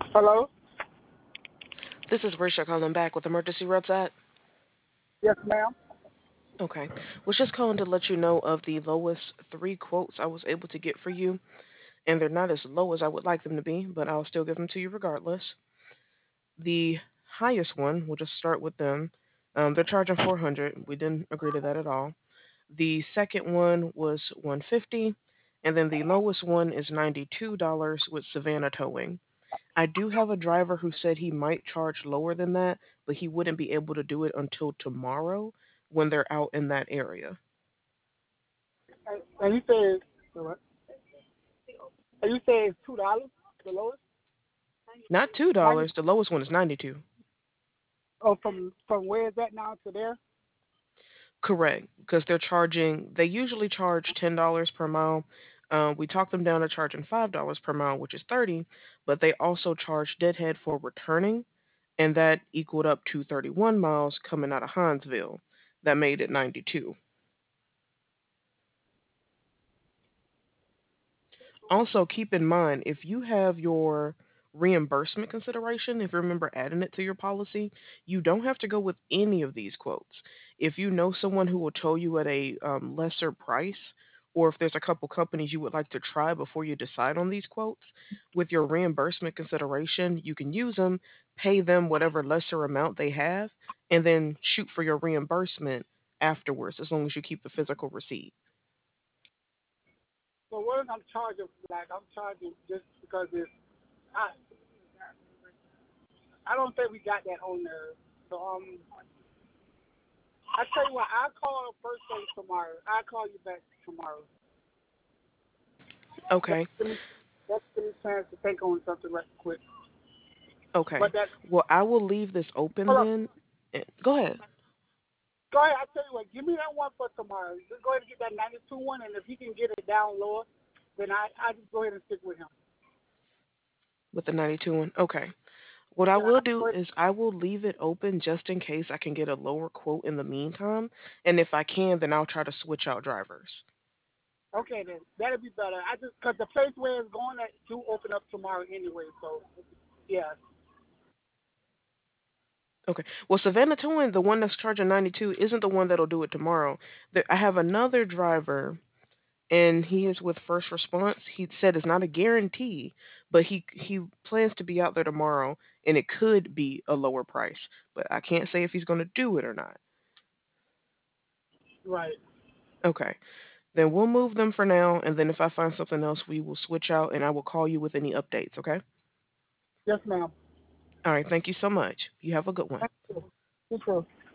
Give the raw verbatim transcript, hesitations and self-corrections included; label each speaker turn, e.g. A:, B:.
A: Hello?
B: This is Risha calling back with Emergency Roads at.
A: Yes, ma'am.
B: Okay. Was just calling to let you know of the lowest three quotes I was able to get for you, and they're not as low as I would like them to be, but I'll still give them to you regardless. The highest one, we'll just start with them. Um, they're charging four hundred. We didn't agree to that at all. The second one was one hundred fifty dollars, and then the lowest one is ninety-two dollars with Savannah Towing. I do have a driver who said he might charge lower than that, but he wouldn't be able to do it until tomorrow when they're out in that area.
A: And and you said, what? And you said it's two dollars, the lowest?
B: Not two
A: Ninety.
B: dollars. The lowest one is ninety-two.
A: Oh, from from where is that now to there?
B: Correct, because they're charging. They usually charge ten dollars per mile. Um, we talked them down to charging five dollars per mile, which is thirty. But they also charge deadhead for returning, and that equaled up to thirty-one miles coming out of Hinesville. That made it ninety-two. Also, keep in mind if you have your reimbursement consideration, if you remember adding it to your policy, you don't have to go with any of these quotes. If you know someone who will tow you at a um, lesser price, or if there's a couple companies you would like to try before you decide on these quotes, with your reimbursement consideration, you can use them, pay them whatever lesser amount they have, and then shoot for your reimbursement afterwards, as long as you keep the physical receipt.
A: So what is I'm charging? Like I'm charging just because it's I I don't think we got that on there. So um, I tell you what, I'll call first thing tomorrow. I'll call you back tomorrow. That's
B: Okay,
A: give me that's give me a chance to think on something right quick. But
B: okay.
A: that
B: Well, I will leave this open
A: hold up.
B: then. Eh, Go ahead.
A: Go ahead. I tell you what, give me that one for tomorrow. Just go ahead and get that ninety-two one, and if he can get it down lower, then I I just go ahead and stick with him.
B: With the ninety-two one. Okay. What I
A: Yeah,
B: will
A: I
B: do
A: go ahead.
B: is I will leave it open just in case I can get a lower quote in the meantime. And if I can, then I'll try to switch out drivers.
A: Okay, then that'll be better. I just because the place where it's going that do open up tomorrow anyway. So yeah.
B: Okay. Well, Savannah Towing, the one that's charging ninety-two, isn't the one that'll do it tomorrow. There, I have another driver, and he is with First Response. He said it's not a guarantee, but he he plans to be out there tomorrow, and it could be a lower price. But I can't say if he's going to do it or not.
A: Right.
B: Okay. Then we'll move them for now, and then if I find something else, we will switch out, and I will call you with any updates, okay?
A: Yes, ma'am.
B: All right, thank you so much. You have a good one.
A: Thank you. You too.